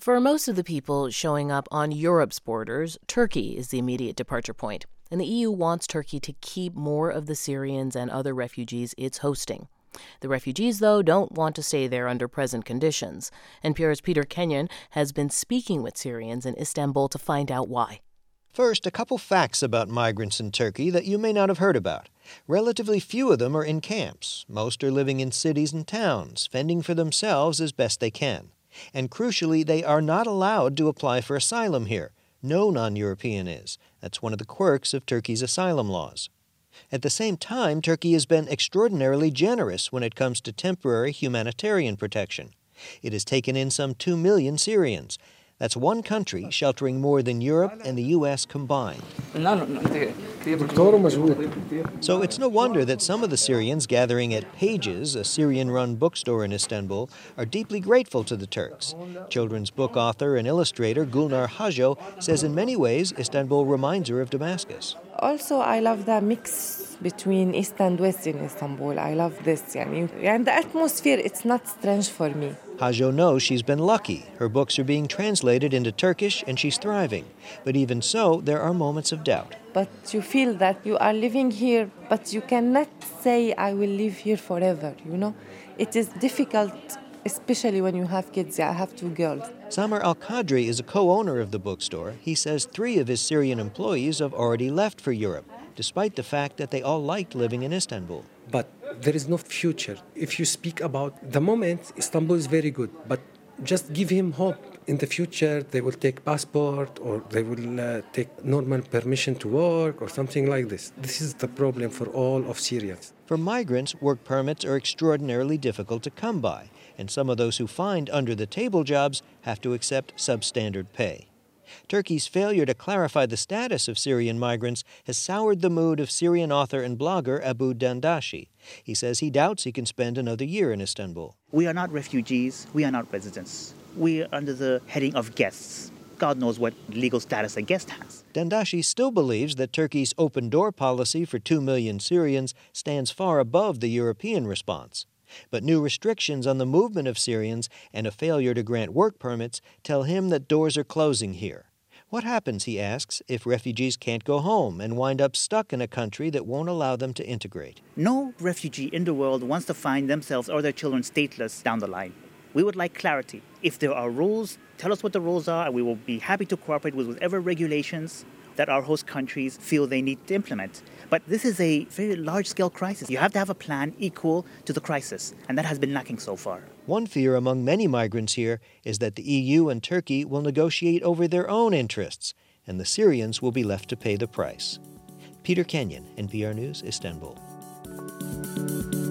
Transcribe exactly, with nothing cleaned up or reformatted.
For most of the people showing up on Europe's borders, Turkey is the immediate departure point, and the E U wants Turkey to keep more of the Syrians and other refugees it's hosting. The refugees, though, don't want to stay there under present conditions. N P R's Peter Kenyon has been speaking with Syrians in Istanbul to find out why. First, a couple facts about migrants in Turkey that you may not have heard about. Relatively few of them are in camps. Most are living in cities and towns, fending for themselves as best they can. And crucially, they are not allowed to apply for asylum here. No non-European is. That's one of the quirks of Turkey's asylum laws. At the same time, Turkey has been extraordinarily generous when it comes to temporary humanitarian protection. It has taken in some two million Syrians. That's one country sheltering more than Europe and the U S combined. So it's no wonder that some of the Syrians gathering at Pages, a Syrian-run bookstore in Istanbul, are deeply grateful to the Turks. Children's book author and illustrator Gulnar Hajo says in many ways Istanbul reminds her of Damascus. Also, I love the mix between East and West in Istanbul. I love this. And the atmosphere, it's not strange for me. Hajo knows she's been lucky. Her books are being translated into Turkish and she's thriving. But even so, there are moments of doubt. But you feel that you are living here, but you cannot say, I will live here forever, you know? It is difficult, especially when you have kids. I have two girls. Samar Al-Qadri is a co-owner of the bookstore. He says three of his Syrian employees have already left for Europe, despite the fact that they all liked living in Istanbul. But there is no future. If you speak about the moment, Istanbul is very good, but just give him hope. In the future, they will take passport or they will uh, take normal permission to work or something like this. This is the problem for all of Syrians. For migrants, work permits are extraordinarily difficult to come by, and some of those who find under-the-table jobs have to accept substandard pay. Turkey's failure to clarify the status of Syrian migrants has soured the mood of Syrian author and blogger Abu Dandashi. He says he doubts he can spend another year in Istanbul. We are not refugees. We are not residents. We are under the heading of guests. God knows what legal status a guest has. Dandashi still believes that Turkey's open-door policy for two million Syrians stands far above the European response. But new restrictions on the movement of Syrians and a failure to grant work permits tell him that doors are closing here. What happens, he asks, if refugees can't go home and wind up stuck in a country that won't allow them to integrate? No refugee in the world wants to find themselves or their children stateless down the line. We would like clarity. If there are rules, tell us what the rules are, and we will be happy to cooperate with whatever regulations that our host countries feel they need to implement. But this is a very large-scale crisis. You have to have a plan equal to the crisis, and that has been lacking so far. One fear among many migrants here is that the E U and Turkey will negotiate over their own interests, and the Syrians will be left to pay the price. Peter Kenyon, N P R News, Istanbul.